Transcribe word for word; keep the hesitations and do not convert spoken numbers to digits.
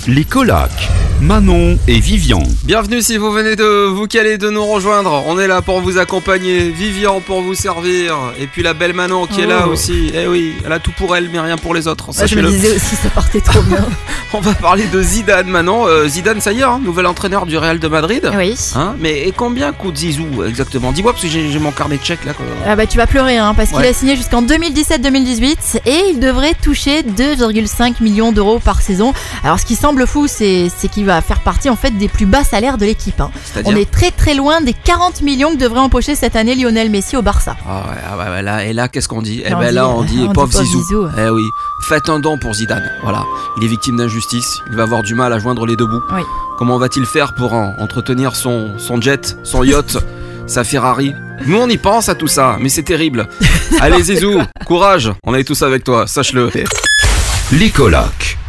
Les colocs, Manon et Vivian. Bienvenue si vous venez de vous caler, de nous rejoindre. On est là pour vous accompagner, Vivian pour vous servir, et puis la belle Manon qui oh. est là aussi. Eh oui, elle a tout pour elle mais rien pour les autres. Ouais, je me disais aussi, ça partait trop bien. On va parler de Zidane maintenant. Euh, Zidane, ça y est, hein, nouvel entraîneur du Real de Madrid. Oui. Hein, mais et combien coûte Zizou exactement? Dis-moi parce que j'ai, j'ai mon carnet de chèques là. Quoi. Ah bah tu vas pleurer hein, parce ouais. qu'il a signé jusqu'en deux mille dix-sept deux mille dix-huit et il devrait toucher deux virgule cinq millions d'euros par saison. Alors ce qui semble fou, c'est, c'est qu'il va faire partie en fait des plus bas salaires de l'équipe. Hein. On est très très loin des quarante millions que devrait empocher cette année Lionel Messi au Barça. Ah ouais, ah ouais là, et là qu'est-ce qu'on dit? Eh ben dit, là on dit on pauvre dit Zizou. Zizou. Eh oui, faites un don pour Zidane. Voilà, il est victime d'injustice. Il va avoir du mal à joindre les deux bouts. Oui. Comment va-t-il faire pour en, entretenir son, son jet, son yacht, sa Ferrari? Nous on y pense à tout ça, mais c'est terrible. Allez Zizou, courage, on est tous avec toi, sache-le. Les colocs.